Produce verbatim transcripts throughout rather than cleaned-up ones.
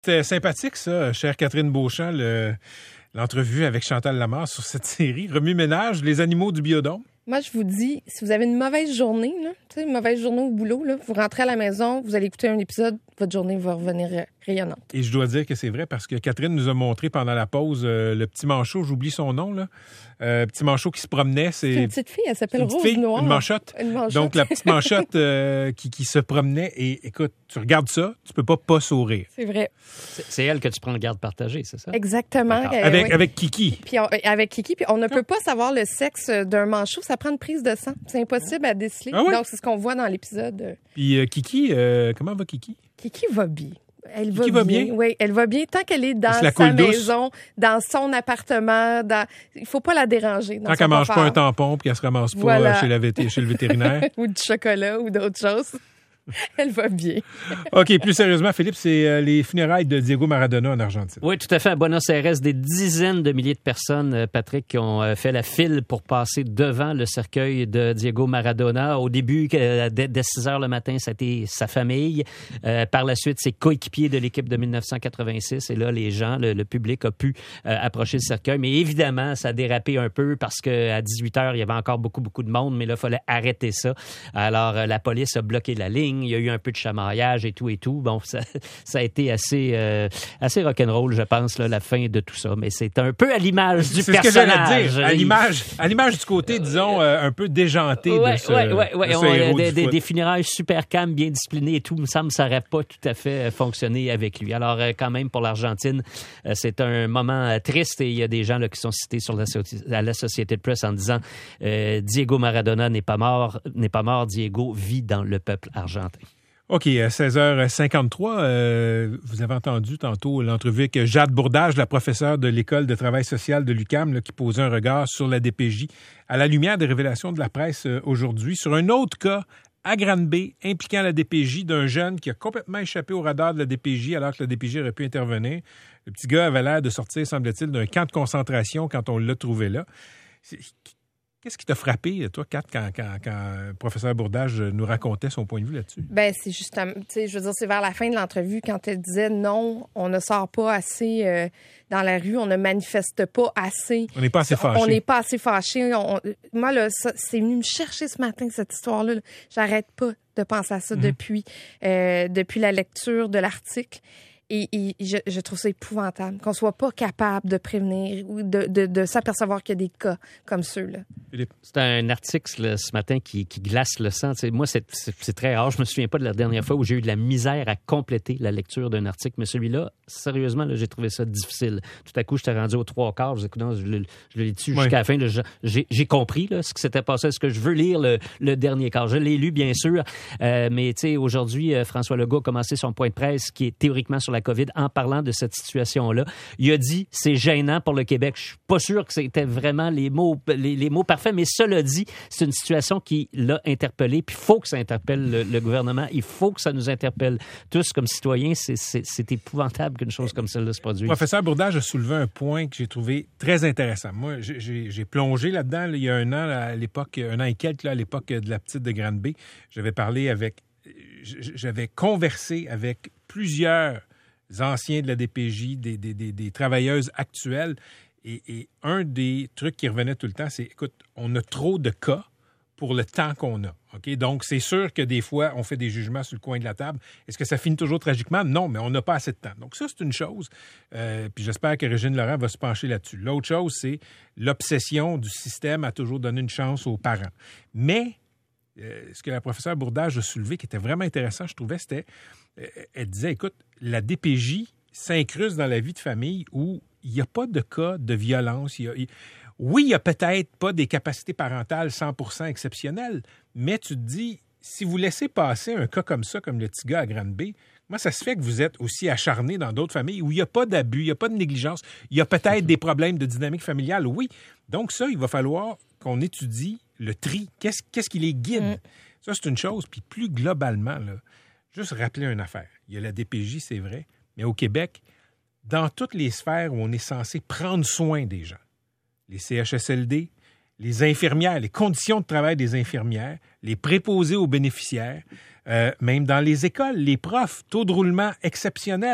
C'était sympathique, ça, chère Catherine Beauchamp, le, l'entrevue avec Chantal Lamarre sur cette série. Remue-ménage, les animaux du biodôme. Moi, je vous dis, si vous avez une mauvaise journée, là, tu sais, une mauvaise journée au boulot, là, vous rentrez à la maison, vous allez écouter un épisode, votre journée va revenir rayonnante. Et je dois dire que c'est vrai parce que Catherine nous a montré pendant la pause euh, le petit manchot, j'oublie son nom, là. Euh, petit manchot qui se promenait. C'est, c'est une petite fille, elle s'appelle Rose fille, Noire. Une manchotte. Une manchotte. Donc, la petite manchotte euh, qui, qui se promenait. Et écoute, tu regardes ça, tu peux pas pas sourire. C'est vrai. C'est, c'est elle que tu prends en garde partagée, c'est ça? Exactement. Euh, avec, oui. avec Kiki. Puis on, avec Kiki, puis on ne peut pas savoir le sexe d'un manchot, ça prend une prise de sang. C'est impossible à déceler. Ah oui? Donc, c'est ce qu'on voit dans l'épisode. Puis euh, Kiki, euh, comment va Kiki? Kiki va bien. Elle va, Kiki va bien. bien? Oui, elle va bien tant qu'elle est dans sa maison, dans son appartement. Dans... Il ne faut pas la déranger. Tant qu'elle ne mange pas un tampon et qu'elle ne se ramasse pas voilà. chez, la vété- chez le vétérinaire. Ou du chocolat ou d'autres choses. Elle va bien. OK, plus sérieusement, Philippe, c'est euh, les funérailles de Diego Maradona en Argentine. Oui, tout à fait. À Buenos Aires, des dizaines de milliers de personnes, euh, Patrick, qui ont euh, fait la file pour passer devant le cercueil de Diego Maradona. Au début, euh, dès, dès six heures le matin, c'était sa famille. Euh, par la suite, ses coéquipiers de l'équipe de dix-neuf cent quatre-vingt-six. Et là, les gens, le, le public a pu euh, approcher le cercueil. Mais évidemment, ça a dérapé un peu parce qu'à dix-huit heures, il y avait encore beaucoup, beaucoup de monde. Mais là, il fallait arrêter ça. Alors, euh, la police a bloqué la ligne. Il y a eu un peu de chamaillage et tout et tout. Bon, ça, ça a été assez, euh, assez rock'n'roll, je pense, là, la fin de tout ça. Mais c'est un peu à l'image du c'est personnage. C'est ce que j'allais dire. À l'image, à l'image du côté, disons, euh, un peu déjanté ouais, de ce, ouais, ouais, ouais. de ce On, héros des, du des, foot. des funérailles super calmes, bien disciplinées et tout. Il me semble que ça n'aurait pas tout à fait fonctionné avec lui. Alors, euh, quand même, pour l'Argentine, euh, c'est un moment euh, triste et il y a des gens là, qui sont cités sur la, à la Société de Presse en disant euh, Diego Maradona n'est pas mort, n'est pas mort, Diego vit dans le peuple argentin. OK, à seize heures cinquante-trois, euh, vous avez entendu tantôt l'entrevue avec Jade Bourdage, la professeure de l'École de travail social de l'U Q A M, là, qui posait un regard sur la D P J à la lumière des révélations de la presse euh, aujourd'hui sur un autre cas à Granby impliquant la D P J d'un jeune qui a complètement échappé au radar de la D P J alors que la D P J aurait pu intervenir. Le petit gars avait l'air de sortir, semble-t-il, d'un camp de concentration quand on l'a trouvé là. C'est... Qu'est-ce qui t'a frappé, toi, Kat, quand, quand, quand le professeur Bourdage nous racontait son point de vue là-dessus? Ben c'est justement, tu sais, je veux dire, c'est vers la fin de l'entrevue quand elle disait non, on ne sort pas assez euh, dans la rue, on ne manifeste pas assez. On n'est pas assez fâchés. On n'est pas assez fâchés. On, moi, là, ça, c'est venu me chercher ce matin, cette histoire-là. Là. J'arrête pas de penser à ça mm-hmm. depuis, euh, depuis la lecture de l'article. Et, et je, je trouve ça épouvantable qu'on soit pas capable de prévenir ou de, de, de s'apercevoir qu'il y a des cas comme ceux-là. C'est un article là, ce matin qui, qui glace le sang. T'sais, moi, c'est, c'est, c'est très rare. Je me souviens pas de la dernière fois où j'ai eu de la misère à compléter la lecture d'un article. Mais celui-là, sérieusement, là, j'ai trouvé ça difficile. Tout à coup, j'étais rendu aux trois quarts. Je, non, je, je, je l'ai lu jusqu'à oui. la fin. Là, je, j'ai, j'ai compris là, ce qui s'était passé. Est-ce que je veux lire le, le dernier quart? Je l'ai lu, bien sûr. Euh, mais aujourd'hui, euh, François Legault a commencé son point de presse qui est théoriquement sur la COVID en parlant de cette situation-là. Il a dit c'est gênant pour le Québec. Je suis pas sûr que c'était vraiment les mots, les, les mots parfaits, mais cela dit, c'est une situation qui l'a interpellé. Puis il faut que ça interpelle le, le gouvernement. Il faut que ça nous interpelle tous comme citoyens. C'est, c'est, c'est épouvantable qu'une chose comme celle-là se produise. Professeur Bourdage a soulevé un point que j'ai trouvé très intéressant. Moi, j'ai, j'ai, j'ai plongé là-dedans là, il y a un an, là, à l'époque, un an et quelques, là, à l'époque de la petite de Granby. J'avais parlé avec, j'avais conversé avec plusieurs anciens de la D P J, des, des, des, des travailleuses actuelles. Et, et un des trucs qui revenait tout le temps, c'est, écoute, on a trop de cas pour le temps qu'on a. Okay? Donc, c'est sûr que des fois, on fait des jugements sur le coin de la table. Est-ce que ça finit toujours tragiquement? Non, mais on n'a pas assez de temps. Donc, ça, c'est une chose. Euh, puis j'espère que Régine Laurent va se pencher là-dessus. L'autre chose, c'est l'obsession du système à toujours donner une chance aux parents. Mais euh, ce que la professeure Bourdage a soulevé, qui était vraiment intéressant, je trouvais, c'était, euh, elle disait, écoute, la D P J s'incruste dans la vie de famille où il n'y a pas de cas de violence. Il y a, il... Oui, il n'y a peut-être pas des capacités parentales cent pour cent exceptionnelles, mais tu te dis, si vous laissez passer un cas comme ça, comme le petit gars à Granby, comment ça se fait que vous êtes aussi acharné dans d'autres familles où il n'y a pas d'abus, il n'y a pas de négligence, il y a peut-être des problèmes de dynamique familiale, oui. Donc ça, il va falloir qu'on étudie le tri. Qu'est-ce, qu'est-ce qui les guide? Mmh. Ça, c'est une chose. Puis plus globalement, là, juste rappeler une affaire. Il y a la D P J, c'est vrai, mais au Québec, dans toutes les sphères où on est censé prendre soin des gens, les C H S L D, les infirmières, les conditions de travail des infirmières, les préposés aux bénéficiaires, euh, même dans les écoles, les profs, taux de roulement exceptionnel.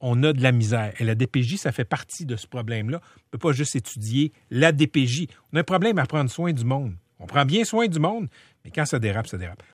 on a de la misère. Et la D P J, ça fait partie de ce problème-là. On ne peut pas juste étudier la D P J. On a un problème à prendre soin du monde. On prend bien soin du monde, mais quand ça dérape, ça dérape.